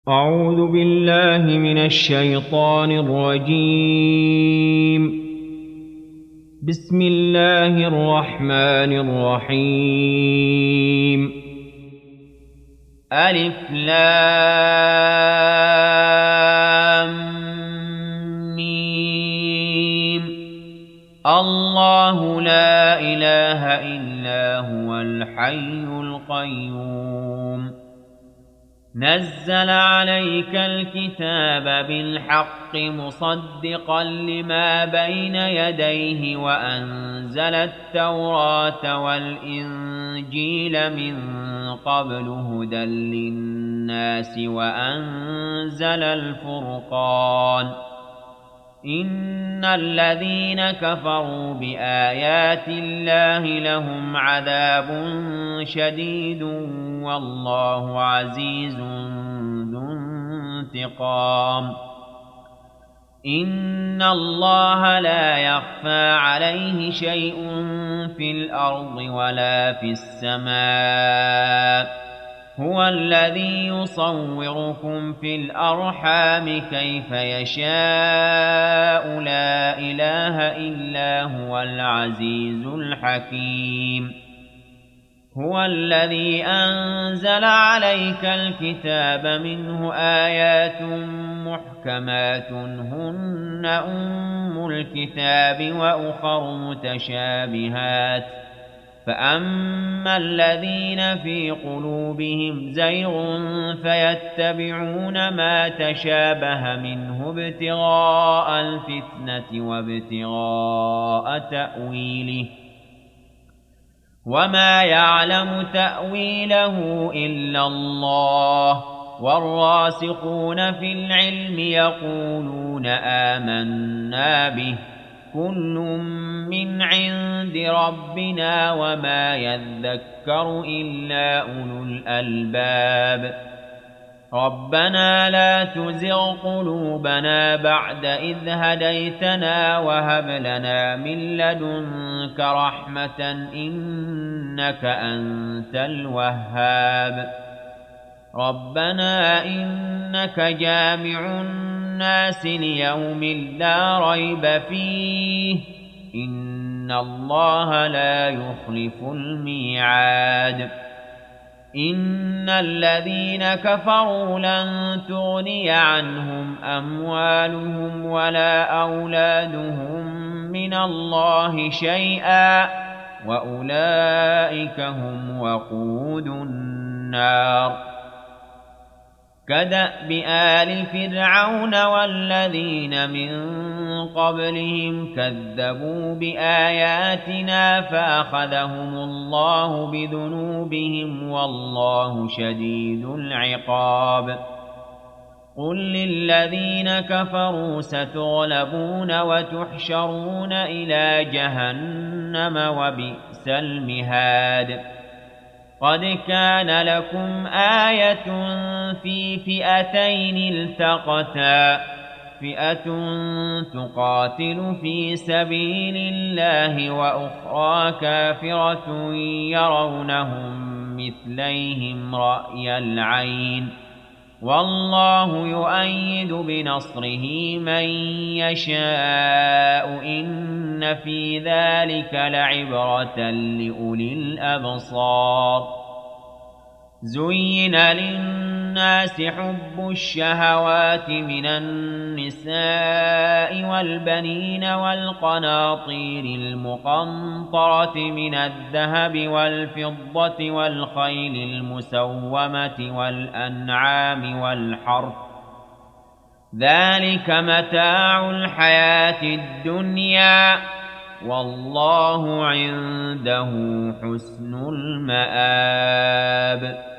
أعوذ بالله من الشيطان الرجيم. بسم الله الرحمن الرحيم. ألف لام ميم. الله لا إله إلا هو الحي القيوم. نزل عليك الكتاب بالحق مصدقا لما بين يديه وأنزل التوراة والإنجيل من قبل هدى للناس وأنزل الفرقان. إن الذين كفروا بآيات الله لهم عذاب شديد والله عزيز ذو انتقام. إن الله لا يخفى عليه شيء في الأرض ولا في السماء. هو الذي يصوركم في الأرحام كيف يشاء. لا إله إلا هو العزيز الحكيم. هو الذي أنزل عليك الكتاب منه آيات محكمات هن أم الكتاب وأخر متشابهات. فأما الذين في قلوبهم زيغ فيتبعون ما تشابه منه ابتغاء الفتنة وابتغاء تأويله وما يعلم تأويله إلا الله. والراسخون في العلم يقولون آمنا به كل من عند ربنا وما يذكر إلا أولو الألباب. ربنا لا تزغ قلوبنا بعد إذ هديتنا وهب لنا من لدنك رحمة إنك أنت الوهاب. ربنا إنك جامع الناس ليوم لا ريب فيه إن الله لا يخلف الميعاد. إن الذين كفروا لن تغني عنهم أموالهم ولا أولادهم من الله شيئا وأولئك هم وقود النار. كدأب آل فرعون والذين من قبلهم كذبوا بآياتنا فأخذهم الله بذنوبهم والله شديد العقاب. قل للذين كفروا ستغلبون وتحشرون إلى جهنم وبئس المهاد. قد كان لكم آية في فئتين التقتا فئة تقاتل في سبيل الله وأخرى كافرة يرونهم مثليهم رأي العين والله يؤيد بنصره من يشاء. إن في ذلك لعبرة لأولي الأبصار. زين للناس حب الشهوات من النساء والبنين والقناطير المقنطرة من الذهب والفضة والخيل المسومة والأنعام والحرث ذلك متاع الحياة الدنيا والله عنده حسن المآب.